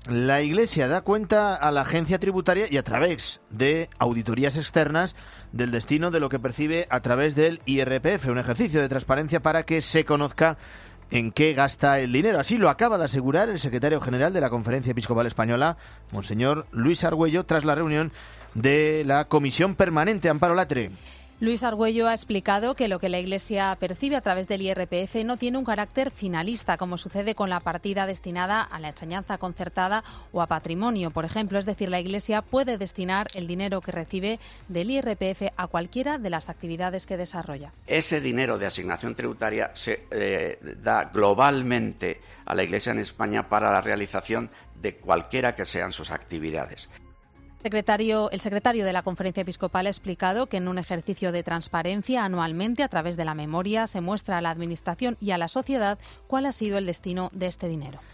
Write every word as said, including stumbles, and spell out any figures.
La Iglesia da cuenta a la agencia tributaria y a través de auditorías externas del destino de lo que percibe a través del I R P F, un ejercicio de transparencia para que se conozca en qué gasta el dinero. Así lo acaba de asegurar el secretario general de la Conferencia Episcopal Española, Monseñor Luis Argüello, tras la reunión de la Comisión Permanente. Amparo Latre. Luis Argüello ha explicado que lo que la Iglesia percibe a través del I R P F no tiene un carácter finalista, como sucede con la partida destinada a la enseñanza concertada o a patrimonio, por ejemplo. Es decir, la Iglesia puede destinar el dinero que recibe del I R P F a cualquiera de las actividades que desarrolla. Ese dinero de asignación tributaria se eh, da globalmente a la Iglesia en España para la realización de cualquiera que sean sus actividades. Secretario, el secretario de la Conferencia Episcopal ha explicado que en un ejercicio de transparencia anualmente, a través de la memoria, se muestra a la Administración y a la sociedad cuál ha sido el destino de este dinero.